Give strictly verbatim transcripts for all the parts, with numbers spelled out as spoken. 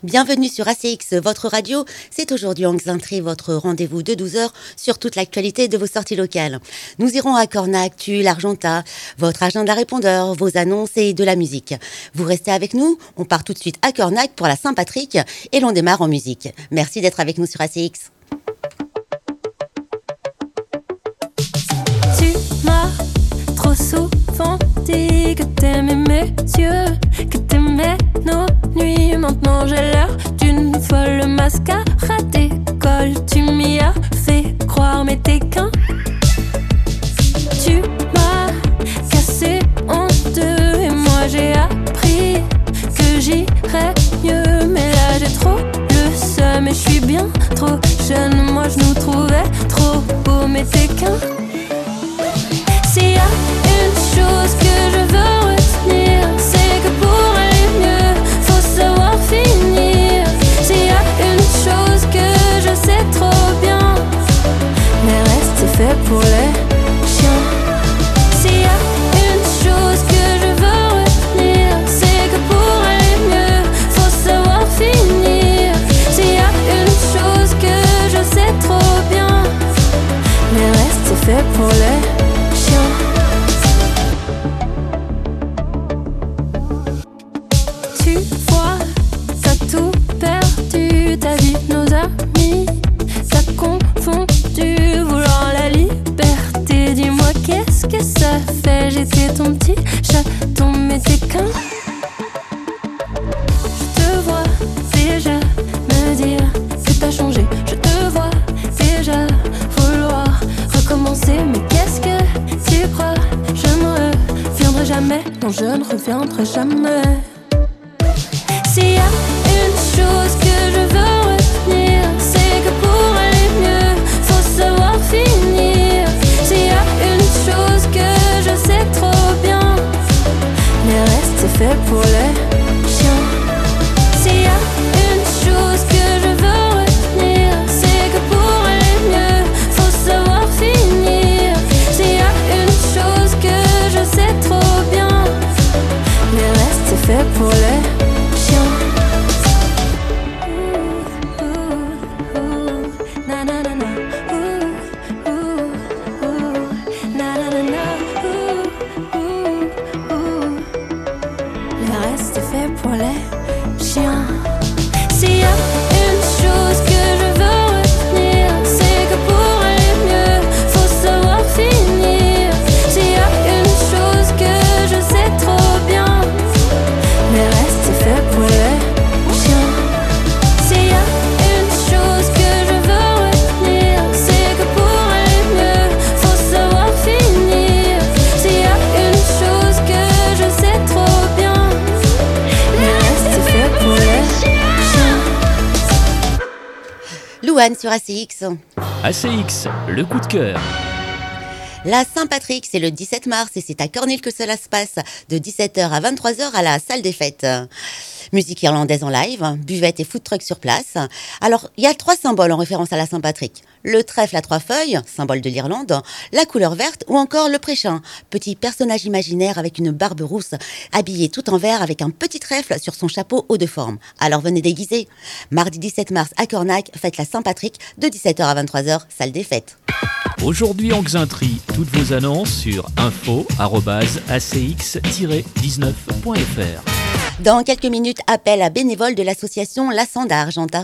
Bienvenue sur A C X, votre radio. C'est aujourd'hui en Xaintré, votre rendez-vous de douze heures sur toute l'actualité de vos sorties locales. Nous irons à Cornac, Tulle, Argentat, votre agenda répondeur, vos annonces et de la musique. Vous restez avec nous, on part tout de suite à Cornac pour la Saint-Patrick et l'on démarre en musique. Merci d'être avec nous sur A C X. Tu m'as trop souvent dit que t'aimais mes yeux, que t'aimais nos nuits. Maintenant j'ai l'air d'une folle mascarade d'école. Tu m'y as fait croire mais t'es qu'un. Tu m'as cassé en deux et moi j'ai appris que j'irais mieux. Mais là j'ai trop le seum et je suis bien trop jeune. Moi je nous trouvais trop beaux mais t'es qu'un. S'il y a une chose que je veux retenir, c'est que pour aller mieux, faut savoir finir. S'il y a une chose que je sais trop bien, les restes c'est fait pour les chiens. S'il y a une chose que je veux retenir, c'est que pour aller mieux, faut savoir finir. S'il y a une chose que je sais trop bien, les restes c'est fait pour les chiens. Tu vois, t'as tout perdu, t'as dit nos amis, t'as confondu, vouloir la liberté. Dis-moi qu'est-ce que ça fait, j'étais ton petit chaton mais t'es qu'un. Je te vois déjà me dire que t'as changé, je te vois déjà vouloir recommencer. Mais qu'est-ce que tu crois, je ne reviendrai jamais, non je ne reviendrai jamais. S'il y a une chose que je veux retenir, c'est que pour aller mieux, faut savoir finir. S'il y a une chose que je sais trop bien, les restes c'est fait pour les chiens. S'il y a une chose que je veux retenir, c'est que pour aller mieux, faut savoir finir. S'il y a une chose que je sais trop bien, les restes c'est fait pour les chiens. Ooh, ooh, ooh, na na na na. Ooh, ooh, ooh, na na na na. Ooh, ooh, ooh. Le reste est fait pour les chiens. S'il y a une chose que je veux retenir, c'est que pour aller mieux, faut savoir finir. S'il y a une chose que je sais trop bien, le reste c'est fait pour les chiens. S'il y a une chose que je veux retenir, c'est que pour aller mieux, faut savoir finir. S'il y a une chose que je sais trop bien, le reste c'est fait pour les chiens. Louane sur A C X. A C X, le coup de cœur. La Saint-Patrick, c'est le dix-sept mars et c'est à Cornil que cela se passe, de dix-sept heures à vingt-trois heures à la salle des fêtes. Musique irlandaise en live, buvette et food truck sur place. Alors, il y a trois symboles en référence à la Saint-Patrick. Le trèfle à trois feuilles, symbole de l'Irlande, la couleur verte ou encore le prêchin, petit personnage imaginaire avec une barbe rousse, habillé tout en vert avec un petit trèfle sur son chapeau haut de forme. Alors venez déguiser. Mardi dix-sept mars à Cornac, fête la Saint-Patrick de dix-sept heures à vingt-trois heures, salle des fêtes. Aujourd'hui en Xaintré, toutes vos annonces sur info arobase a c x tiret dix-neuf point f r. Dans quelques minutes, appel à bénévoles de l'association La Sanda Argentat.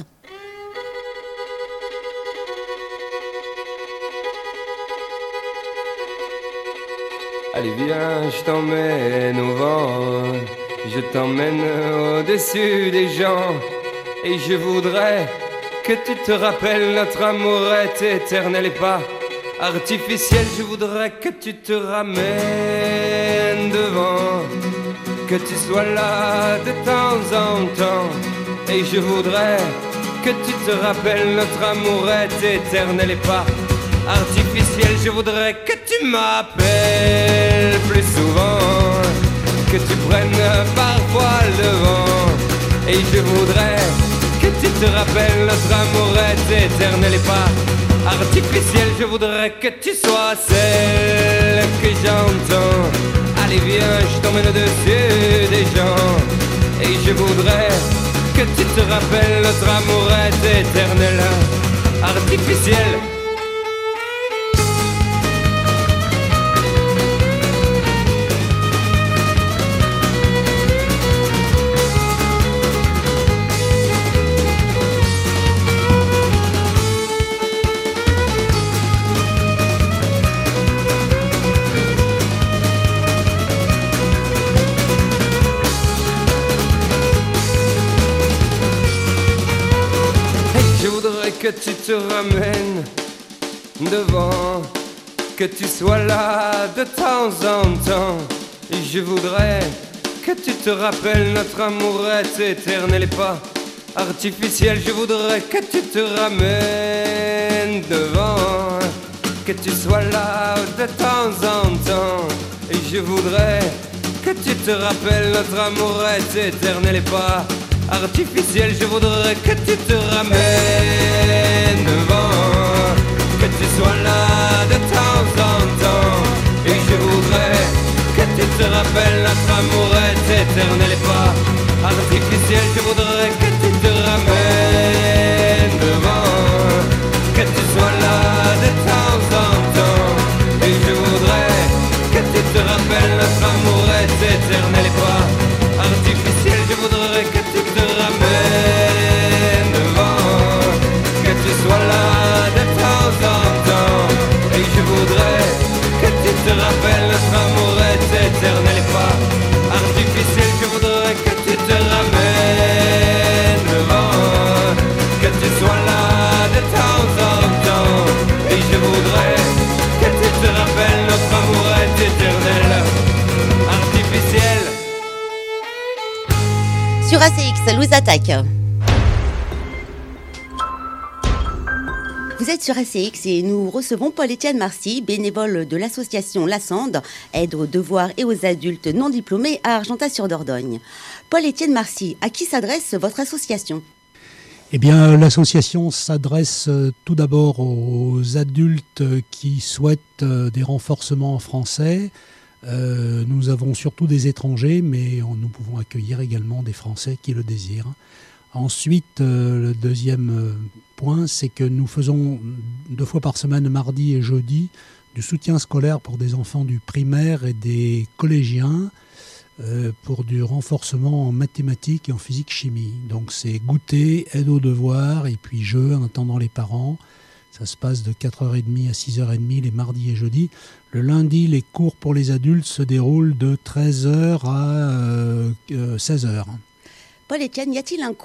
Allez viens, je t'emmène au vent, je t'emmène au-dessus des gens. Et je voudrais que tu te rappelles, notre amour est éternel et pas artificiel. Je voudrais que tu te ramènes devant, que tu sois là de temps en temps. Et je voudrais que tu te rappelles, notre amour est éternel et pas artificiel. Je voudrais que tu m'appelles plus souvent, que tu prennes parfois le vent. Et je voudrais que tu te rappelles, notre amour est éternel et pas artificiel. Je voudrais que tu sois celle que j'entends. Allez viens, je t'emmène au-dessus des gens. Et je voudrais que tu te rappelles notre amour est éternel, artificiel. Que tu te ramènes devant, que tu sois là de temps en temps. Et je voudrais que tu te rappelles notre amour est éternel et pas artificiel. Je voudrais que tu te ramènes devant, que tu sois là de temps en temps. Et je voudrais que tu te rappelles notre amour est éternel et pas artificiel. Je voudrais que tu te ramènes devant, que tu sois là de temps en temps. Et je voudrais que tu te rappelles notre amour est éternel et pas artificiel. Je voudrais que tu te ramènes devant, que tu sois là de temps en temps. Et je voudrais que tu te rappelles notre amour est éternel et pas artificiel. Je voudrais que tu te ramènes devant, que tu sois là de temps en temps. Et je voudrais que tu te rappelles notre amour est éternel et pas artificiel. Je voudrais que tu te ramènes devant, que tu sois là de temps en temps. Et je voudrais que tu te rappelles notre amour est éternel, artificiel. Sur A C X, Louise Attaque. Vous êtes sur A C X et nous recevons Paul-Étienne Marcy, bénévole de l'association La Sande, aide aux devoirs et aux adultes non diplômés à Argentat-sur-Dordogne. Paul-Étienne Marcy, à qui s'adresse votre association ? Eh bien, l'association s'adresse tout d'abord aux adultes qui souhaitent des renforcements en français. Euh, nous avons surtout des étrangers, mais nous pouvons accueillir également des Français qui le désirent. Ensuite, euh, le deuxième point, c'est que nous faisons deux fois par semaine, mardi et jeudi, du soutien scolaire pour des enfants du primaire et des collégiens, euh, pour du renforcement en mathématiques et en physique-chimie. Donc c'est goûter, aide aux devoirs et puis jeu en attendant les parents. Ça se passe de quatre heures trente à six heures trente les mardis et jeudis. Le lundi, les cours pour les adultes se déroulent de treize heures à euh, seize heures. Paul-Étienne, y a-t-il un coût ?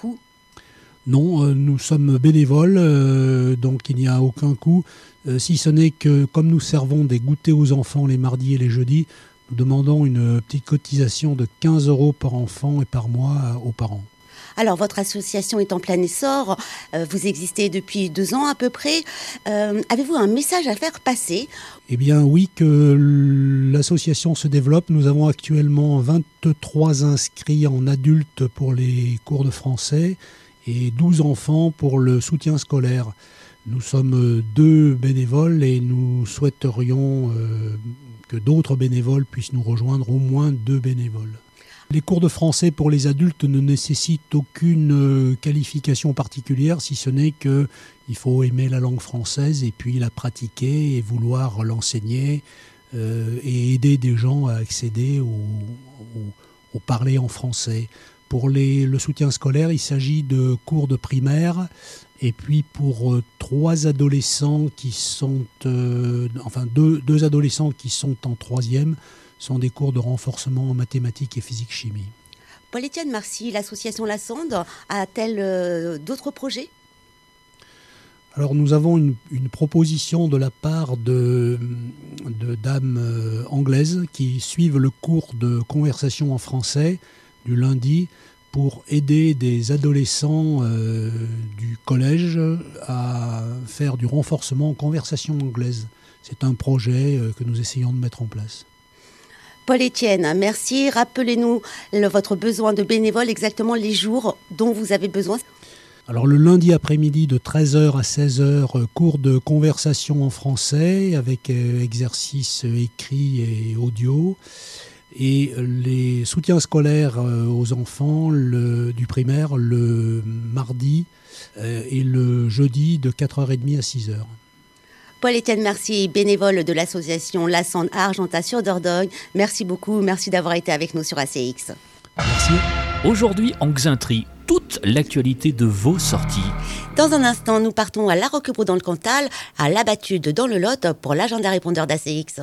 Non, euh, nous sommes bénévoles, euh, donc il n'y a aucun coût, euh, si ce n'est que comme nous servons des goûters aux enfants les mardis et les jeudis, nous demandons une petite cotisation de quinze euros par enfant et par mois aux parents. Alors, votre association est en plein essor, euh, vous existez depuis deux ans à peu près. Euh, avez-vous un message à faire passer ? Eh bien oui, que l'association se développe. Nous avons actuellement vingt-trois inscrits en adultes pour les cours de français et douze enfants pour le soutien scolaire. Nous sommes deux bénévoles et nous souhaiterions euh, que d'autres bénévoles puissent nous rejoindre, au moins deux bénévoles. Les cours de français pour les adultes ne nécessitent aucune qualification particulière, si ce n'est qu'il faut aimer la langue française et puis la pratiquer et vouloir l'enseigner euh, et aider des gens à accéder au, au, au parler en français. Pour les, le soutien scolaire, il s'agit de cours de primaire et puis pour euh, trois adolescents qui sont, euh, enfin deux, deux adolescents qui sont en troisième, sont des cours de renforcement en mathématiques et physique-chimie. Paul-Étienne Marcy, l'association La Sande a-t-elle euh, d'autres projets ? Alors nous avons une, une proposition de la part de, de dames euh, anglaises qui suivent le cours de conversation en français du lundi pour aider des adolescents euh, du collège à faire du renforcement en conversation anglaise. C'est un projet euh, que nous essayons de mettre en place. Paul-Étienne, merci. Rappelez-nous le, votre besoin de bénévoles, exactement les jours dont vous avez besoin. Alors le lundi après-midi de treize heures à seize heures, cours de conversation en français avec euh, exercices écrits et audio. et les soutiens scolaires euh, aux enfants le, du primaire le mardi euh, et le jeudi de quatre heures trente à six heures. Paul-Étienne Mercier, bénévole de l'association La Sande à Argentat sur Dordogne. Merci beaucoup, merci d'avoir été avec nous sur A C X. Merci. Aujourd'hui, en Xainterie, toute l'actualité de vos sorties. Dans un instant, nous partons à La Roquebrune dans le Cantal, à La Batude dans le Lot pour l'agenda répondeur d'A C X.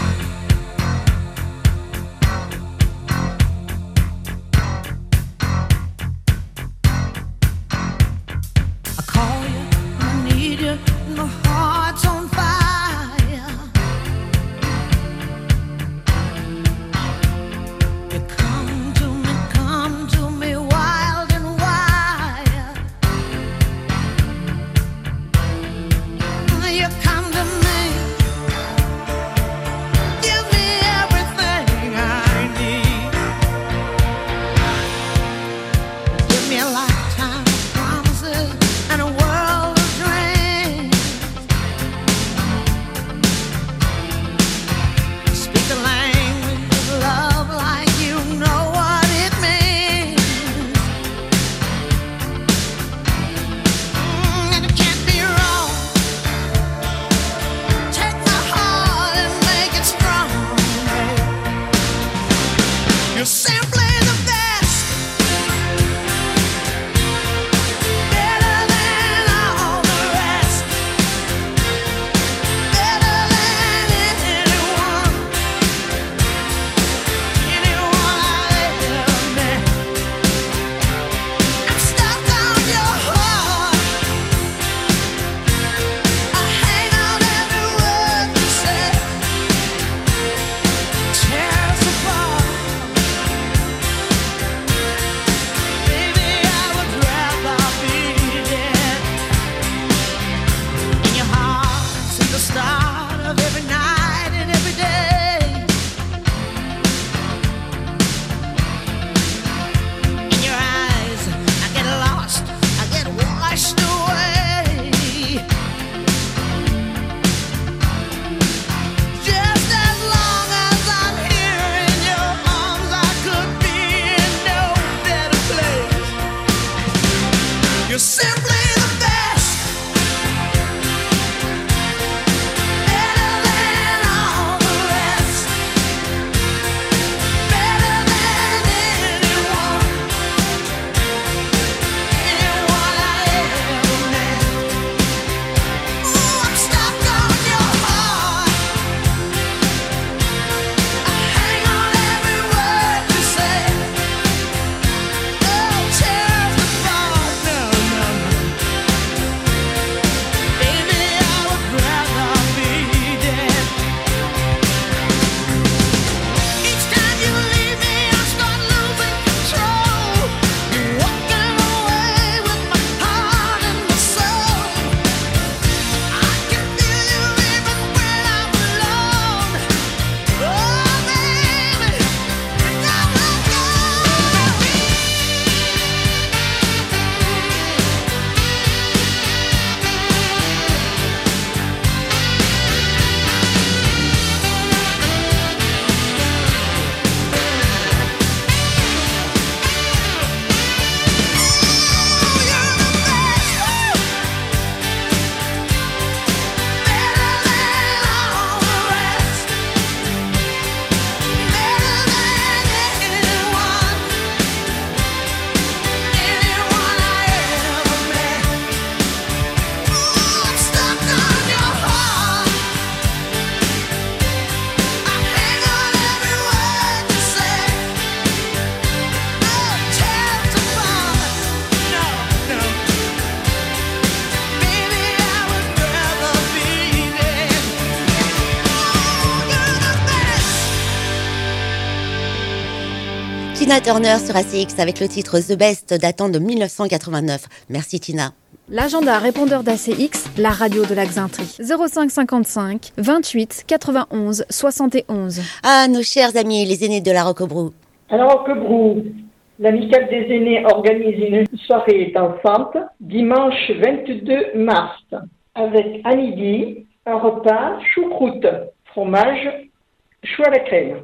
Tina Turner sur A C X avec le titre The Best datant de mille neuf cent quatre-vingt-neuf. Merci Tina. L'agenda répondeur d'A C X, la radio de la Xainterie. zéro cinq cinquante-cinq vingt-huit quatre-vingt-onze soixante et onze. Ah, nos chers amis, les aînés de la Roquebrune. À la Roquebrune, l'amicale des aînés organise une soirée dansante dimanche vingt-deux mars avec à midi un repas choucroute, fromage, chou à la crème.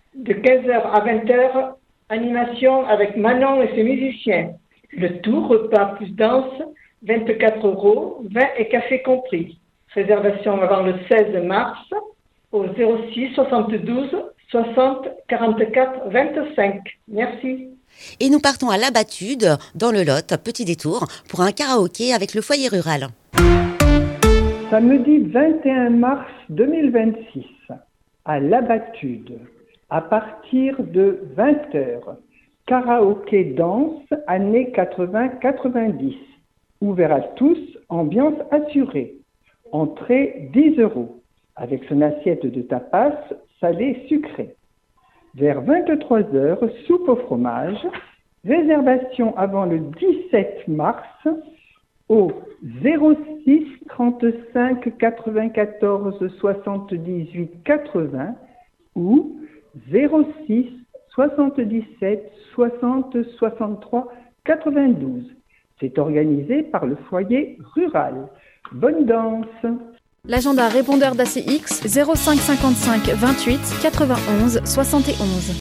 De quinze heures à vingt heures, animation avec Manon et ses musiciens. Le tout, repas plus danse, vingt-quatre euros, vin et café compris. Réservation avant le seize mars au zéro six soixante-douze soixante quarante-quatre vingt-cinq. Merci. Et nous partons à La Batude, dans le Lot, petit détour, pour un karaoké avec le foyer rural. Samedi vingt et un mars deux mille vingt-six, à La Batude, à partir de vingt heures, karaoké danse années quatre-vingts quatre-vingt-dix. Ouvert à tous, ambiance assurée. Entrée dix euros, avec son assiette de tapas salé sucré. Vers vingt-trois heures, soupe au fromage. Réservation avant le dix-sept mars au zéro six trente-cinq quatre-vingt-quatorze soixante-dix-huit quatre-vingts ou zéro six soixante-dix-sept soixante soixante-trois quatre-vingt-douze. C'est organisé par le foyer rural. Bonne danse. L'agenda répondeur d'A C X zéro cinq cinquante-cinq vingt-huit quatre-vingt-onze soixante et onze.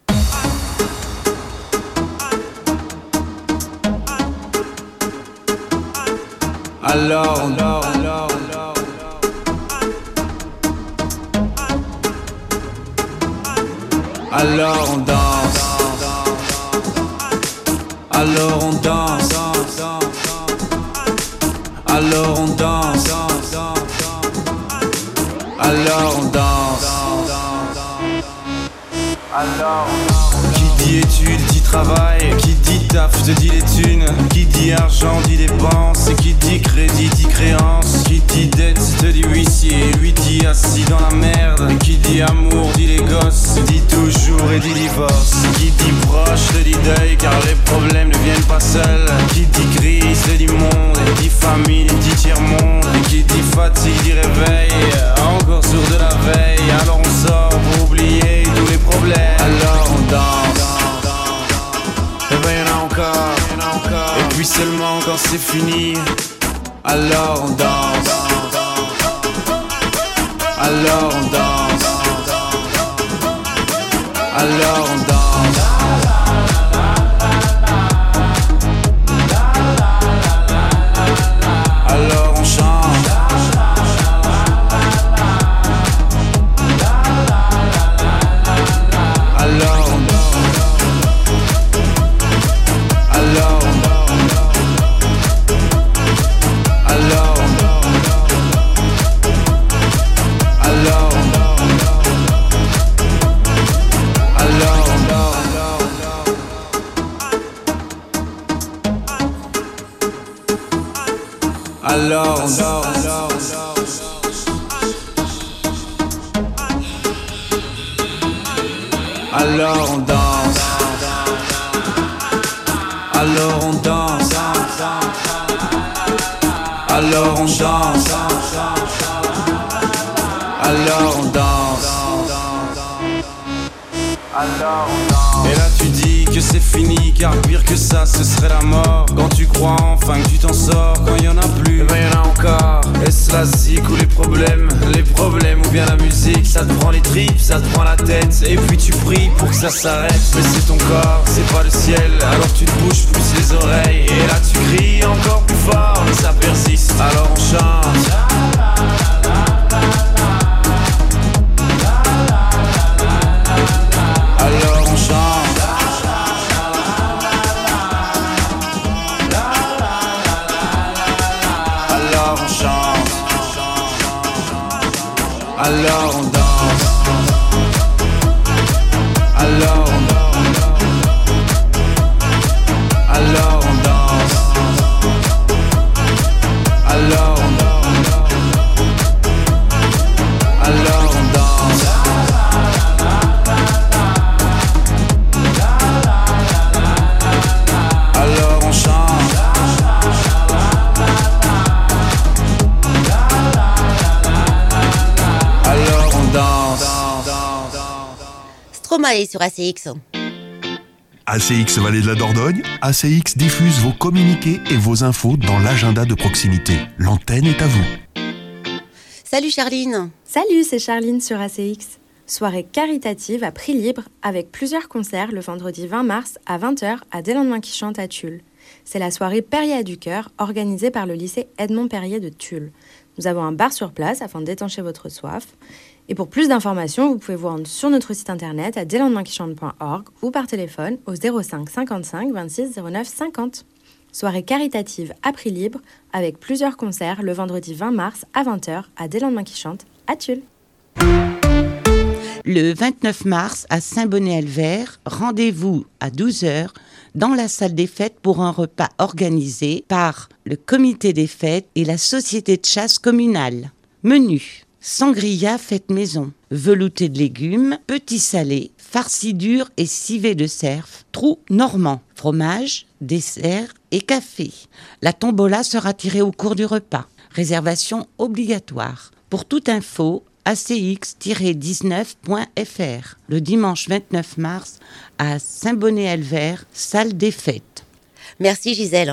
Alors, alors, alors, alors. Alors on danse. Alors on danse. Alors on danse. Alors on danse. Alors qui dit études dit travail, qui dit taf te dit les thunes, qui dit argent dit dépenses, qui dit crédit dit créance, qui dit dette te dit huissier, lui dit assis dans la merde, qui dit amour dit les gosses, dit toujours et dit divorce, qui dit proche te dit deuil car les problèmes ne viennent pas seuls, qui dit crise te dit monde, et dit famine dit tiers-monde, et qui dit fatigue dit réveil, encore sourd de la veille, alors on sort pour oublier tous les problèmes, alors on danse. Et ben y'en a encore, et puis seulement quand c'est fini, alors on danse. Alors on danse. Alors on danse. Alors on chante. Alors on Alors, alors, alors, alors, alors, alors on danse. Alors on danse. Alors on danse. Alors on danse. Et là tu dis que c'est fini, car pire que ça ce serait la mort. Quand tu crois enfin que tu t'en sors, quand il y en a plus, ben y en a encore. Est-ce la zik ou les problèmes, les problèmes ou bien la musique, ça te prend les tripes, ça te prend la tête, et puis tu pries pour que ça s'arrête. Mais c'est ton corps, c'est pas le ciel, alors tu te bouges plus les oreilles. Et là tu cries encore plus fort, mais ça persiste, alors on chante. Alors on chante. Alors on chante. Alors on danse. Alors on danse. Alors on danse. Alors on danse. Alors on danse. Alors on chante. Alors on danse. Stromae sur A C X. A C X Vallée de la Dordogne, A C X diffuse vos communiqués et vos infos dans l'agenda de proximité. L'antenne est à vous. Salut Charline. Salut, c'est Charline sur A C X. soirée caritative à prix libre avec plusieurs concerts le vendredi vingt mars à vingt heures à Des Lendemains qui chantent à Tulle. C'est la soirée Perrier du Cœur organisée par le lycée Edmond Perrier de Tulle. Nous avons un bar sur place afin d'étancher votre soif. Et pour plus d'informations, vous pouvez vous rendre sur notre site internet à des lendemains qui chantent point org ou par téléphone au zéro cinq cinquante-cinq vingt-six zéro neuf cinquante. Soirée caritative à prix libre avec plusieurs concerts le vendredi vingt mars à vingt heures à Des Lendemains qui chantent à Tulle. Le vingt-neuf mars à Saint-Bonnet-Alvert, rendez-vous à douze heures dans la salle des fêtes pour un repas organisé par le comité des fêtes et la société de chasse communale. Menu: sangria faite maison, velouté de légumes, petits salés, farcis durs et civet de cerf, trou normand, fromage, dessert et café. La tombola sera tirée au cours du repas. Réservation obligatoire. Pour toute info, a c x tiret dix-neuf point f r, le dimanche vingt-neuf mars à Saint-Bonnet-Alvert, salle des fêtes. Merci Gisèle.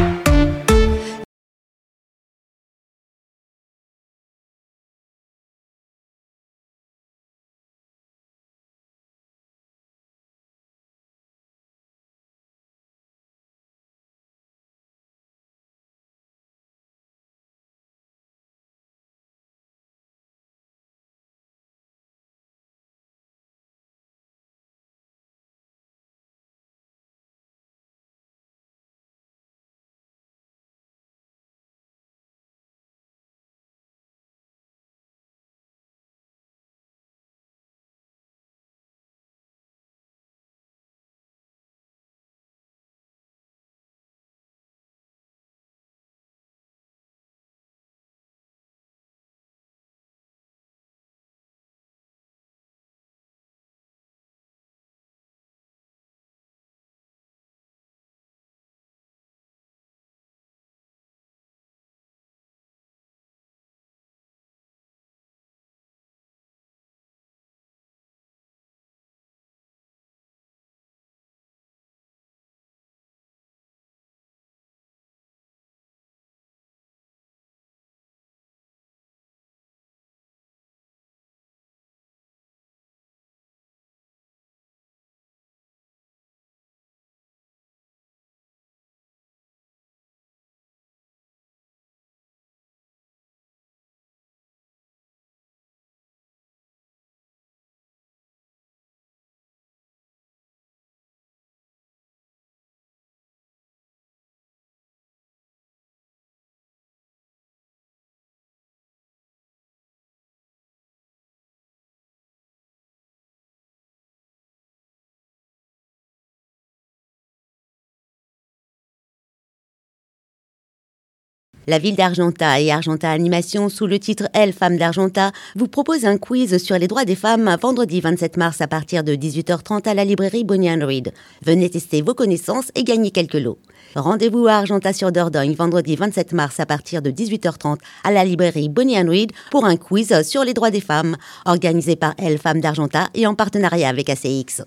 La ville d'Argentat et Argentat Animation, sous le titre Elle, Femmes d'Argentat, vous propose un quiz sur les droits des femmes vendredi vingt-sept mars à partir de dix-huit heures trente à la librairie Bonnie and Reed. Venez tester vos connaissances et gagner quelques lots. Rendez-vous à Argentat-sur-Dordogne vendredi vingt-sept mars à partir de dix-huit heures trente à la librairie Bonnie and Reed pour un quiz sur les droits des femmes, organisé par Elle, Femmes d'Argentat et en partenariat avec A C X.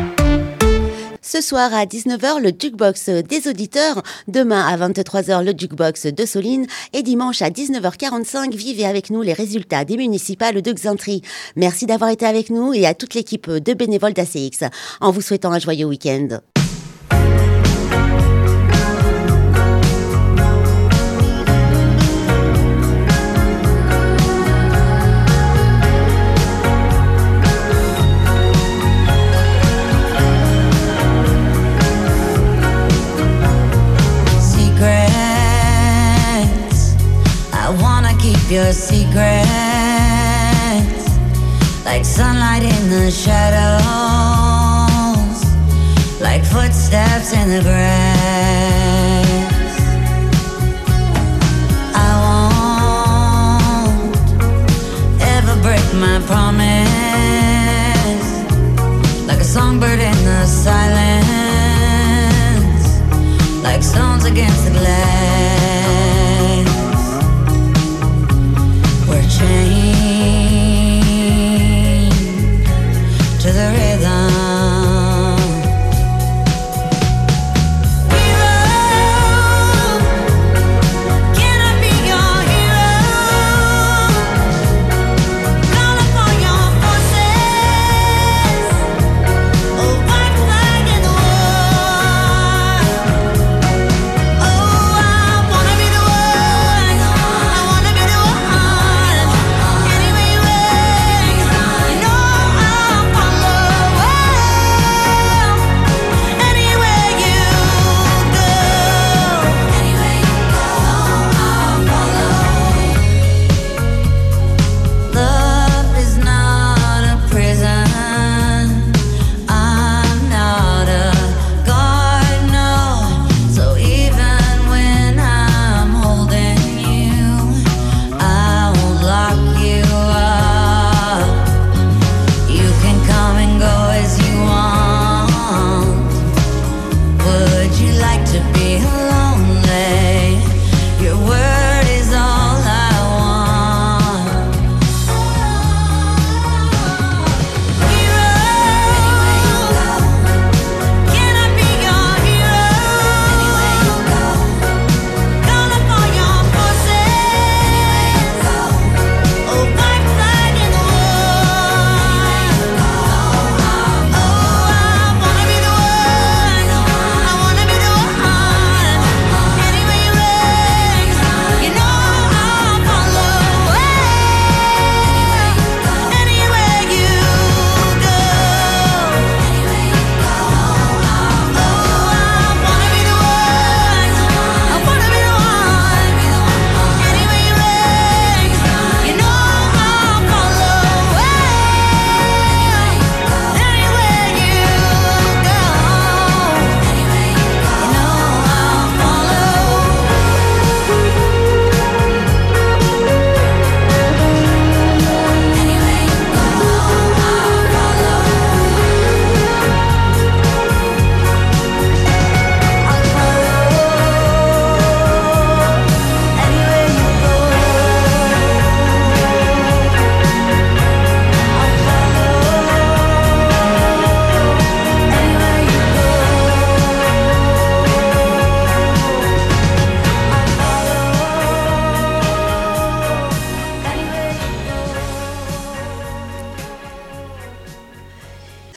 Ce soir à dix-neuf heures, le Jukebox des auditeurs. Demain à vingt-trois heures, le Jukebox de Soline. Et dimanche à dix-neuf heures quarante-cinq, vivez avec nous les résultats des municipales de Xaintry. Merci d'avoir été avec nous et à toute l'équipe de bénévoles d'A C X. En vous souhaitant un joyeux week-end. Your secrets, like sunlight in the shadows, like footsteps in the grass. I won't ever break my promise, like a songbird in the silence, like stones against the glass.